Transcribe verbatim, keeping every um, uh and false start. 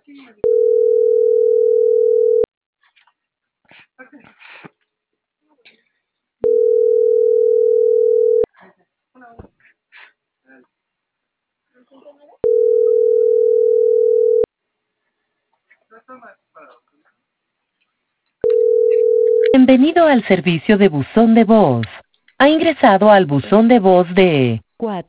Bienvenido al servicio de buzón de voz. Ha ingresado al buzón de voz de